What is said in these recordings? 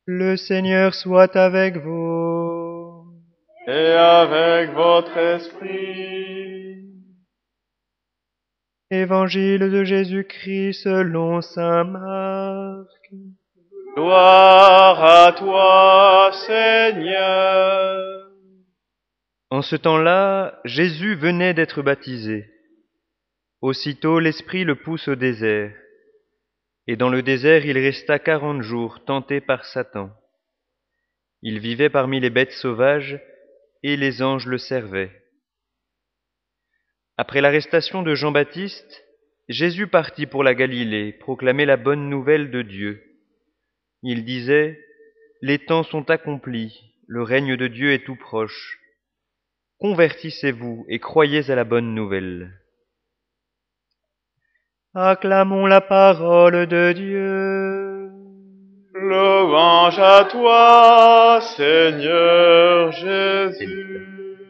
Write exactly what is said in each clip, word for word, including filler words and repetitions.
Le Seigneur soit avec vous. Et avec votre esprit. Évangile de Jésus-Christ selon saint Marc. Gloire à toi, Seigneur. En ce temps-là, Jésus venait d'être baptisé. Aussitôt l'Esprit le pousse au désert. Et dans le désert, il resta quarante jours, tenté par Satan. Il vivait parmi les bêtes sauvages, et les anges le servaient. Après l'arrestation de Jean-Baptiste, Jésus partit pour la Galilée, proclamer la bonne nouvelle de Dieu. Il disait, « Les temps sont accomplis, le règne de Dieu est tout proche. Convertissez-vous et croyez à la bonne nouvelle. » Acclamons la parole de Dieu. Louange à toi, Seigneur Jésus.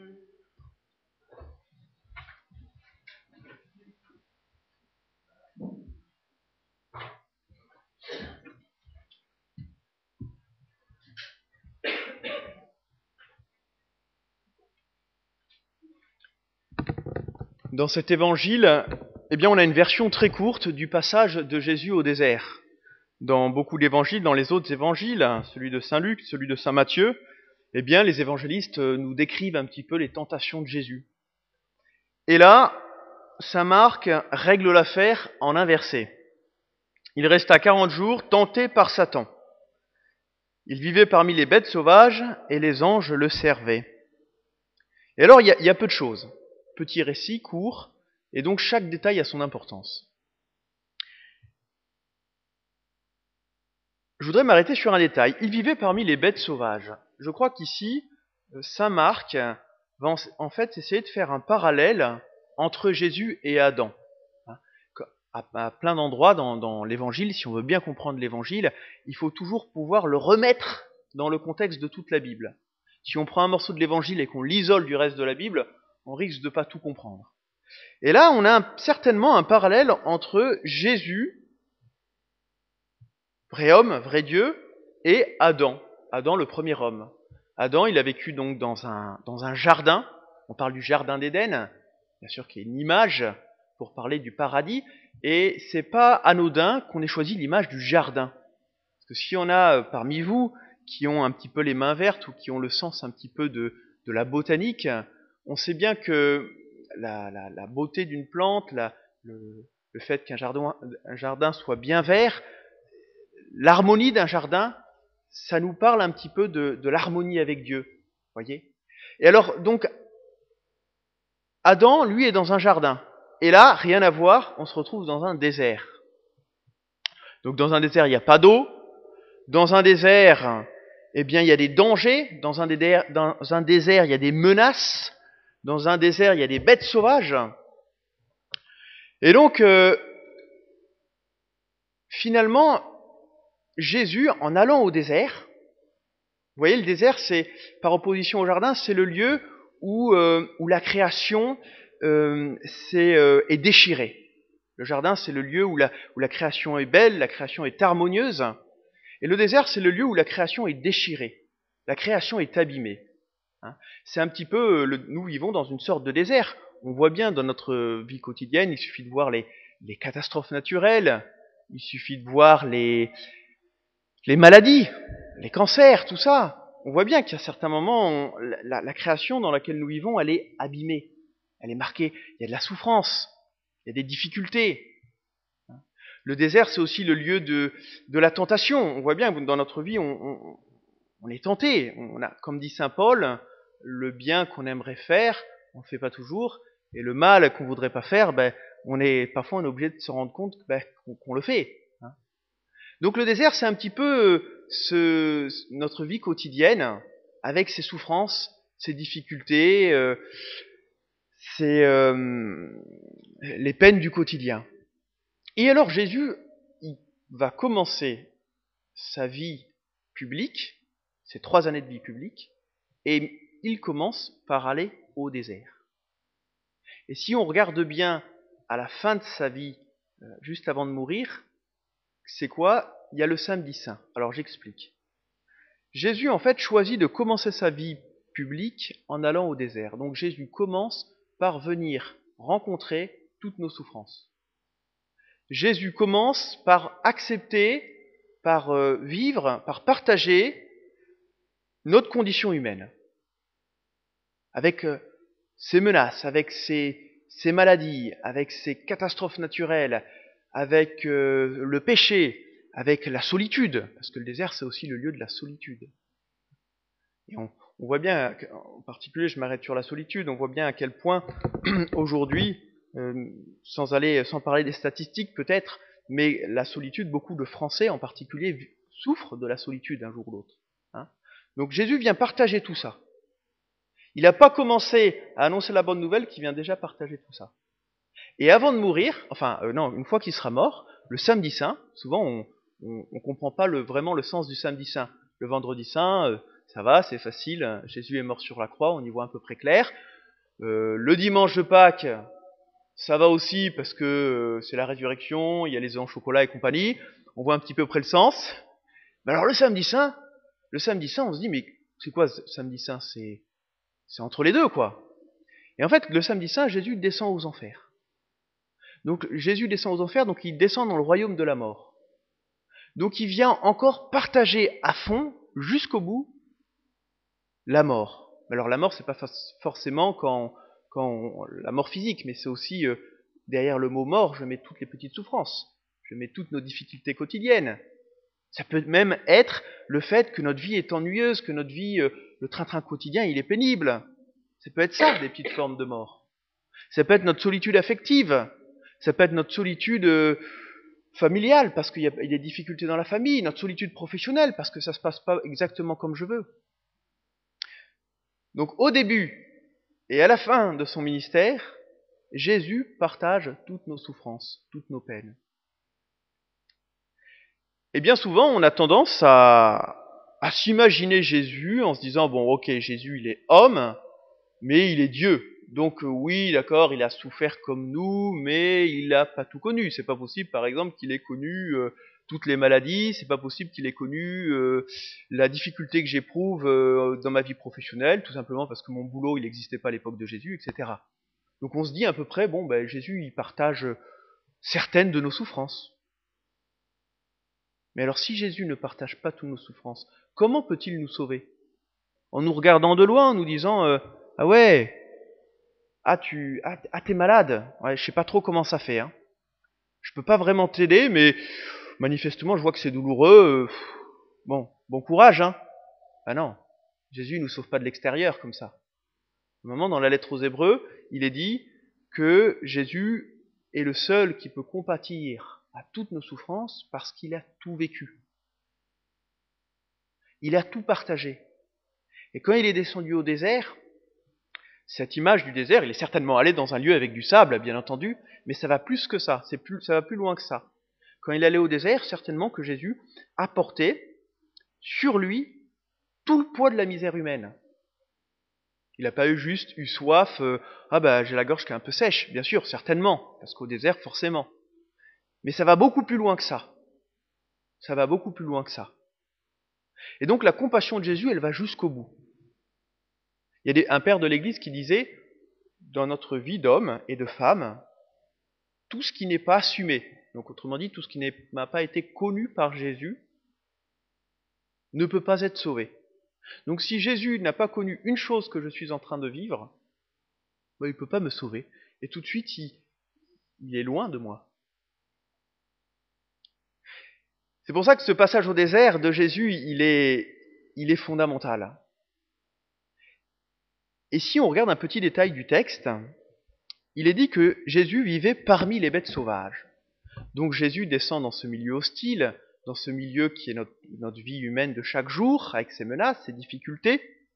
Dans cet évangile, eh bien, on a une version très courte du passage de Jésus au désert. Dans beaucoup d'évangiles, dans les autres évangiles, celui de saint Luc, celui de saint Matthieu, eh bien, les évangélistes nous décrivent un petit peu les tentations de Jésus. Et là, saint Marc règle l'affaire en inversé. Il resta quarante jours tenté par Satan. Il vivait parmi les bêtes sauvages et les anges le servaient. Et alors, il y a, il y a peu de choses. Petit récit, court, et donc chaque détail a son importance. Je voudrais m'arrêter sur un détail. Il vivait parmi les bêtes sauvages. Je crois qu'ici, saint Marc va en fait essayer de faire un parallèle entre Jésus et Adam. À plein d'endroits dans, dans l'évangile, si on veut bien comprendre l'évangile, il faut toujours pouvoir le remettre dans le contexte de toute la Bible. Si on prend un morceau de l'évangile et qu'on l'isole du reste de la Bible, on risque de ne pas tout comprendre. Et là, on a un, certainement un parallèle entre Jésus, vrai homme, vrai Dieu, et Adam, Adam le premier homme. Adam, il a vécu donc dans un, dans un jardin, on parle du jardin d'Éden, bien sûr qui est une image pour parler du paradis, et c'est pas anodin qu'on ait choisi l'image du jardin. Parce que si on a parmi vous qui ont un petit peu les mains vertes ou qui ont le sens un petit peu de, de la botanique, on sait bien que la, la, la beauté d'une plante, la, le, le fait qu'un jardin, un jardin soit bien vert, l'harmonie d'un jardin, ça nous parle un petit peu de, de l'harmonie avec Dieu, voyez. Et alors, donc, Adam, lui, est dans un jardin. Et là, rien à voir, on se retrouve dans un désert. Donc, dans un désert, il n'y a pas d'eau. Dans un désert, eh bien, il y a des dangers. Dans un désert, dans un désert, il y a des menaces. Dans un désert, il y a des bêtes sauvages. Et donc, euh, finalement, Jésus, en allant au désert, vous voyez, le désert, c'est, par opposition au jardin, c'est le lieu où, euh, où la création euh, c'est, euh, est déchirée. Le jardin, c'est le lieu où la, où la création est belle, la création est harmonieuse. Et le désert, c'est le lieu où la création est déchirée. La création est abîmée. Hein. C'est un petit peu, le, nous vivons dans une sorte de désert. On voit bien dans notre vie quotidienne, il suffit de voir les, les catastrophes naturelles, il suffit de voir les, les maladies, les cancers, tout ça. On voit bien qu'à certains moments, on, la, la création dans laquelle nous vivons, elle est abîmée. Elle est marquée. Il y a de la souffrance, il y a des difficultés. Le désert, c'est aussi le lieu de, de la tentation. On voit bien que dans notre vie, on, on, on est tenté. On a, comme dit saint Paul, le bien qu'on aimerait faire, on ne le fait pas toujours. Et le mal qu'on ne voudrait pas faire, ben, on est, parfois on est obligé de se rendre compte ben, qu'on, qu'on le fait. Hein. Donc le désert, c'est un petit peu ce, notre vie quotidienne, avec ses souffrances, ses difficultés, euh, ses, euh, les peines du quotidien. Et alors Jésus, il va commencer sa vie publique, ses trois années de vie publique, et il commence par aller au désert. Et si on regarde bien à la fin de sa vie, juste avant de mourir, c'est quoi? Il y a le samedi saint. Alors j'explique. Jésus, en fait, choisit de commencer sa vie publique en allant au désert. Donc Jésus commence par venir rencontrer toutes nos souffrances. Jésus commence par accepter, par euh, vivre, par partager notre condition humaine, avec euh, ses menaces, avec ses, ses maladies, avec ses catastrophes naturelles, avec euh, le péché, avec la solitude, parce que le désert c'est aussi le lieu de la solitude. Et on, on voit bien, en particulier je m'arrête sur la solitude, on voit bien à quel point aujourd'hui, euh, sans aller, sans parler des statistiques peut-être, mais la solitude, beaucoup de Français en particulier souffrent de la solitude un jour ou l'autre. Hein. Donc Jésus vient partager tout ça. Il n'a pas commencé à annoncer la bonne nouvelle, qu'il vient déjà partager tout ça. Et avant de mourir, enfin euh, non, une fois qu'il sera mort, le samedi saint, souvent on ne comprend pas le, vraiment le sens du samedi saint. Le vendredi saint, euh, ça va, c'est facile, Jésus est mort sur la croix, on y voit à peu près clair. Euh, le dimanche de Pâques, ça va aussi parce que euh, c'est la résurrection, il y a les œufs en chocolat et compagnie, on voit un petit peu près le sens. Mais alors le samedi saint, le samedi saint, on se dit mais c'est quoi ce samedi saint? C'est c'est entre les deux quoi. Et en fait, le samedi saint, Jésus descend aux enfers. Donc Jésus descend aux enfers, donc il descend dans le royaume de la mort. Donc il vient encore partager à fond, jusqu'au bout, la mort. Alors la mort, c'est pas forcément quand, quand on, la mort physique, mais c'est aussi euh, derrière le mot mort, je mets toutes les petites souffrances, je mets toutes nos difficultés quotidiennes. Ça peut même être le fait que notre vie est ennuyeuse, que notre vie, euh, le train-train quotidien, il est pénible. Ça peut être ça, des petites formes de mort. Ça peut être notre solitude affective. Ça peut être notre solitude euh, familiale, parce qu'il y a des difficultés dans la famille. Notre solitude professionnelle, parce que ça ne se passe pas exactement comme je veux. Donc au début et à la fin de son ministère, Jésus partage toutes nos souffrances, toutes nos peines. Et bien souvent, on a tendance à, à s'imaginer Jésus en se disant, bon ok, Jésus il est homme, mais il est Dieu. Donc oui, d'accord, il a souffert comme nous, mais il n'a pas tout connu. C'est pas possible, par exemple, qu'il ait connu euh, toutes les maladies, c'est pas possible qu'il ait connu euh, la difficulté que j'éprouve euh, dans ma vie professionnelle, tout simplement parce que mon boulot, il n'existait pas à l'époque de Jésus, et cetera. Donc on se dit à peu près, bon, ben, Jésus, il partage certaines de nos souffrances. Mais alors si Jésus ne partage pas toutes nos souffrances, comment peut-il nous sauver? En nous regardant de loin, en nous disant, euh, ah ouais, ah tu, ah, ah t'es malade, ouais, je sais pas trop comment ça fait, hein. Je peux pas vraiment t'aider, mais manifestement je vois que c'est douloureux, euh, bon, bon courage, hein. Ah non, Jésus ne nous sauve pas de l'extérieur comme ça. Au moment, dans la lettre aux Hébreux, il est dit que Jésus est le seul qui peut compatir à toutes nos souffrances parce qu'il a tout vécu. Il a tout partagé. Et quand il est descendu au désert, cette image du désert, il est certainement allé dans un lieu avec du sable, bien entendu, mais ça va plus que ça, c'est plus, ça va plus loin que ça. Quand il allait au désert, certainement que Jésus a porté sur lui tout le poids de la misère humaine. Il n'a pas eu juste eu soif, euh, ah bah j'ai la gorge qui est un peu sèche, bien sûr, certainement, parce qu'au désert, forcément. Mais ça va beaucoup plus loin que ça. Ça va beaucoup plus loin que ça. Et donc la compassion de Jésus, elle va jusqu'au bout. Il y a des, un père de l'Église qui disait, dans notre vie d'homme et de femme, tout ce qui n'est pas assumé, donc autrement dit, tout ce qui n'a pas été connu par Jésus, ne peut pas être sauvé. Donc si Jésus n'a pas connu une chose que je suis en train de vivre, ben, il ne peut pas me sauver. Et tout de suite, il, il est loin de moi. C'est pour ça que ce passage au désert de Jésus, il est, il est fondamental. Et si on regarde un petit détail du texte, il est dit que Jésus vivait parmi les bêtes sauvages. Donc Jésus descend dans ce milieu hostile, dans ce milieu qui est notre, notre vie humaine de chaque jour, avec ses menaces, ses difficultés.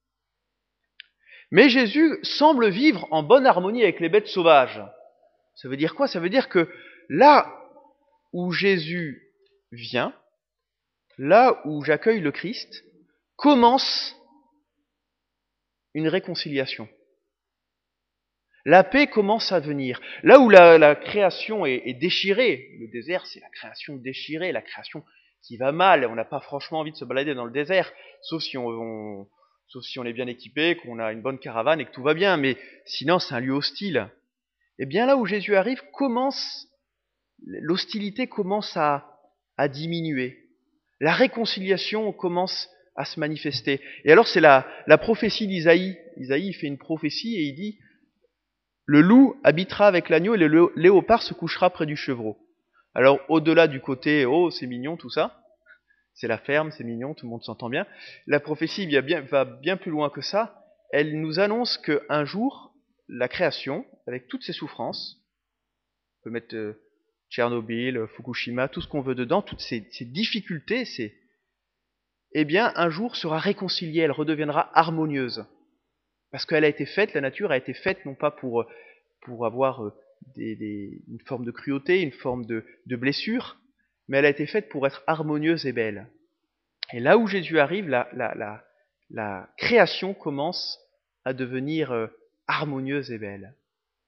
Mais Jésus semble vivre en bonne harmonie avec les bêtes sauvages. Ça veut dire quoi? Ça veut dire que là où Jésus vient, là où j'accueille le Christ, commence une réconciliation. La paix commence à venir. Là où la, la création est, est déchirée, le désert c'est la création déchirée, la création qui va mal, on n'a pas franchement envie de se balader dans le désert, sauf si on, on sauf si on est bien équipé, qu'on a une bonne caravane et que tout va bien, mais sinon c'est un lieu hostile. Et bien là où Jésus arrive, commence l'hostilité commence à, à diminuer. La réconciliation commence à se manifester. Et alors c'est la, la prophétie d'Isaïe. Isaïe fait une prophétie et il dit « Le loup habitera avec l'agneau et le léopard se couchera près du chevreau ». Alors au-delà du côté « Oh, c'est mignon tout ça », c'est la ferme, c'est mignon, tout le monde s'entend bien, la prophétie va bien, va bien plus loin que ça. Elle nous annonce qu'un jour, la création, avec toutes ses souffrances, on peut mettre euh, Tchernobyl, Fukushima, tout ce qu'on veut dedans, toutes ces, ces difficultés, c'est, eh bien, un jour sera réconciliée, elle redeviendra harmonieuse. Parce qu'elle a été faite, la nature a été faite non pas pour, pour avoir des, des, une forme de cruauté, une forme de, de blessure, mais elle a été faite pour être harmonieuse et belle. Et là où Jésus arrive, la, la, la, la création commence à devenir euh, harmonieuse et belle.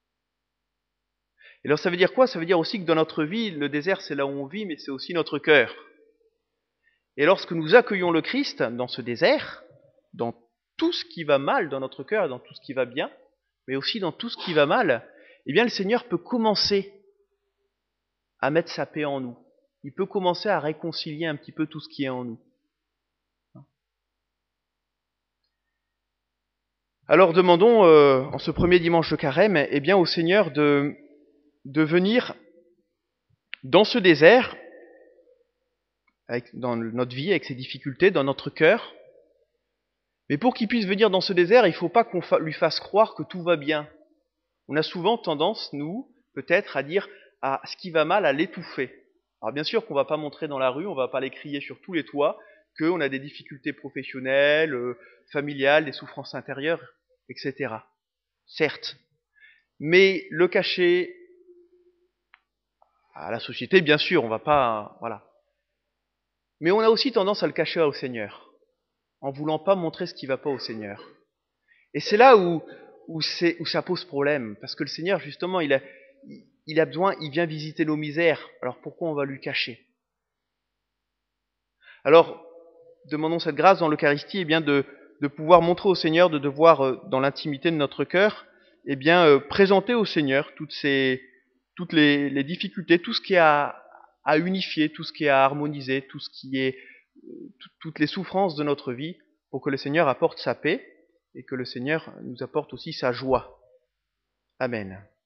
Et alors ça veut dire quoi? Ça veut dire aussi que dans notre vie, le désert c'est là où on vit, mais c'est aussi notre cœur. Et lorsque nous accueillons le Christ dans ce désert, dans tout ce qui va mal dans notre cœur, dans tout ce qui va bien, mais aussi dans tout ce qui va mal, eh bien le Seigneur peut commencer à mettre sa paix en nous. Il peut commencer à réconcilier un petit peu tout ce qui est en nous. Alors demandons, euh, en ce premier dimanche de Carême, eh bien au Seigneur de, de venir dans ce désert, avec, dans notre vie, avec ses difficultés, dans notre cœur. Mais pour qu'il puisse venir dans ce désert, il ne faut pas qu'on fa- lui fasse croire que tout va bien. On a souvent tendance, nous, peut-être, à dire à ce qui va mal, à l'étouffer. Alors bien sûr qu'on ne va pas montrer dans la rue, on ne va pas aller crier sur tous les toits qu'on a des difficultés professionnelles, euh, familiales, des souffrances intérieures, et cetera. Certes. Mais le cacher à la société, bien sûr, on ne va pas... Voilà. Mais on a aussi tendance à le cacher au Seigneur, en voulant pas montrer ce qui ne va pas au Seigneur. Et c'est là où, où, c'est, où ça pose problème, parce que le Seigneur, justement, il a, il a besoin, il vient visiter nos misères, alors pourquoi on va lui cacher? Alors, demandons cette grâce dans l'Eucharistie, eh bien de, de pouvoir montrer au Seigneur, de devoir, euh, dans l'intimité de notre cœur, eh bien, euh, présenter au Seigneur toutes, ces, toutes les, les difficultés, tout ce qui est à, à unifier, tout ce qui est à harmoniser, tout ce qui est, tout, toutes les souffrances de notre vie, pour que le Seigneur apporte sa paix, et que le Seigneur nous apporte aussi sa joie. Amen.